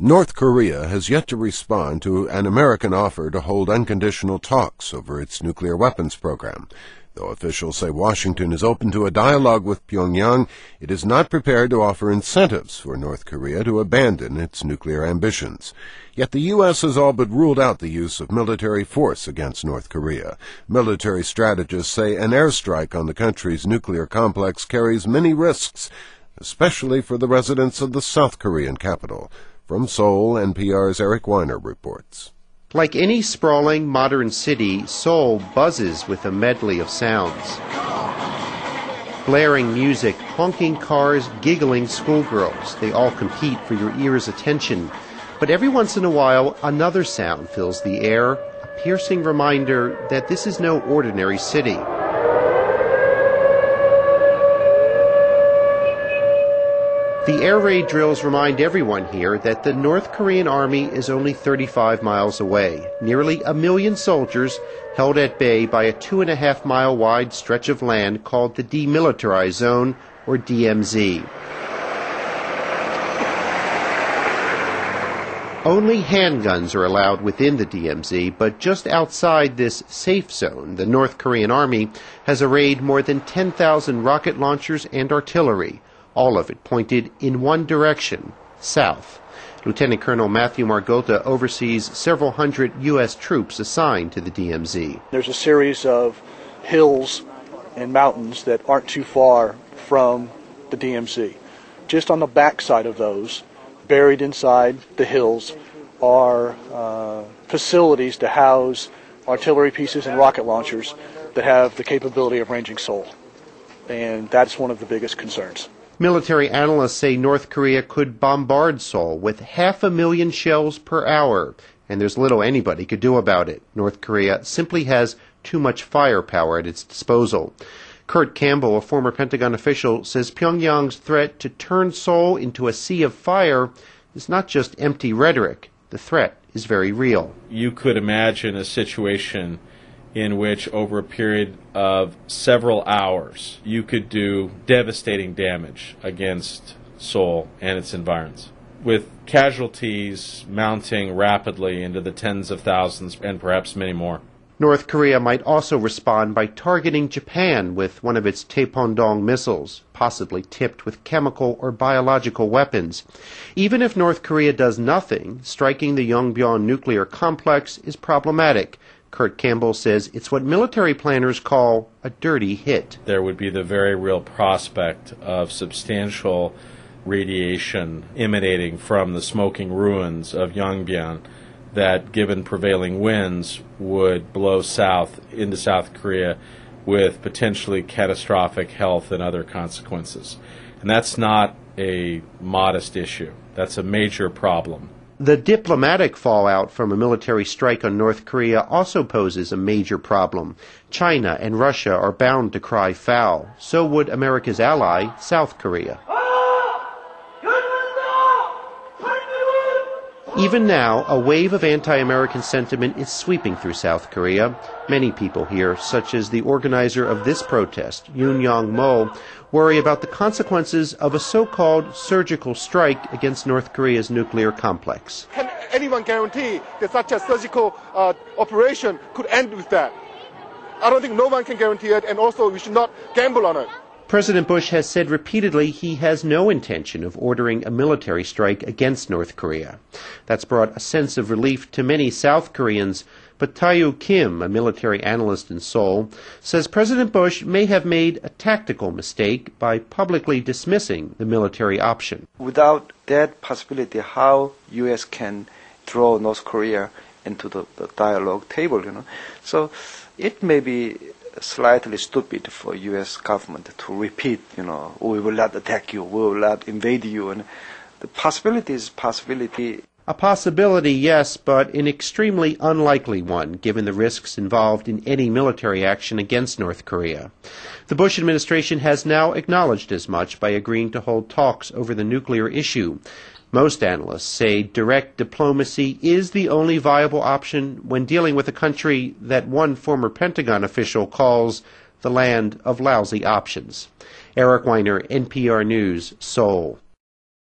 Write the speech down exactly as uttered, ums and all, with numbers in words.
North Korea has yet to respond to an American offer to hold unconditional talks over its nuclear weapons program. Though officials say Washington is open to a dialogue with Pyongyang, it is not prepared to offer incentives for North Korea to abandon its nuclear ambitions. Yet the U S has all but ruled out the use of military force against North Korea. Military strategists say an airstrike on the country's nuclear complex carries many risks, especially for the residents of the South Korean capital. From Seoul, N P R's Eric Weiner reports. Like any sprawling modern city, Seoul buzzes with a medley of sounds. Blaring music, honking cars, giggling schoolgirls. They all compete for your ear's attention. But every once in a while, another sound fills the air, a piercing reminder that this is no ordinary city. The air raid drills remind everyone here that the North Korean army is only thirty-five miles away, nearly a million soldiers held at bay by a two and a half mile wide stretch of land called the Demilitarized Zone, or D M Z. Only handguns are allowed within the D M Z, but just outside this safe zone, the North Korean army has arrayed more than ten thousand rocket launchers and artillery, all of it pointed in one direction, south. Lieutenant Colonel Matthew Margota oversees several hundred U S troops assigned to the D M Z. There's a series of hills and mountains that aren't too far from the D M Z. Just on the backside of those, buried inside the hills, are uh, facilities to house artillery pieces and rocket launchers that have the capability of ranging Seoul. And that's one of the biggest concerns. Military analysts say North Korea could bombard Seoul with half a million shells per hour, and there's little anybody could do about it. North Korea simply has too much firepower at its disposal. Kurt Campbell, a former Pentagon official, says Pyongyang's threat to turn Seoul into a sea of fire is not just empty rhetoric. The threat is very real. You could imagine a situation in which over a period of several hours you could do devastating damage against Seoul and its environs, with casualties mounting rapidly into the tens of thousands and perhaps many more. North Korea might also respond by targeting Japan with one of its Taepondong missiles, possibly tipped with chemical or biological weapons. Even if North Korea does nothing, striking the Yongbyon nuclear complex is problematic. Kurt Campbell says it's what military planners call a dirty hit. There would be the very real prospect of substantial radiation emanating from the smoking ruins of Yongbyon that, given prevailing winds, would blow south into South Korea with potentially catastrophic health and other consequences. And that's not a modest issue. That's a major problem. The diplomatic fallout from a military strike on North Korea also poses a major problem. China and Russia are bound to cry foul. So would America's ally, South Korea. Even now, a wave of anti-American sentiment is sweeping through South Korea. Many people here, such as the organizer of this protest, Yoon Young-mo, worry about the consequences of a so-called surgical strike against North Korea's nuclear complex. Can anyone guarantee that such a surgical uh, operation could end with that? I don't think no one can guarantee it, and also we should not gamble on it. President Bush has said repeatedly he has no intention of ordering a military strike against North Korea. That's brought a sense of relief to many South Koreans, but Taeyu Kim, a military analyst in Seoul, says President Bush may have made a tactical mistake by publicly dismissing the military option. Without that possibility, how U S can draw North Korea into the, the dialogue table, you know. So it may be slightly stupid for U S government to repeat, you know, we will not attack you, we will not invade you. And the possibility is possibility. A possibility, yes, but an extremely unlikely one, given the risks involved in any military action against North Korea. The Bush administration has now acknowledged as much by agreeing to hold talks over the nuclear issue. Most analysts say direct diplomacy is the only viable option when dealing with a country that one former Pentagon official calls the land of lousy options. Eric Weiner, N P R News, Seoul.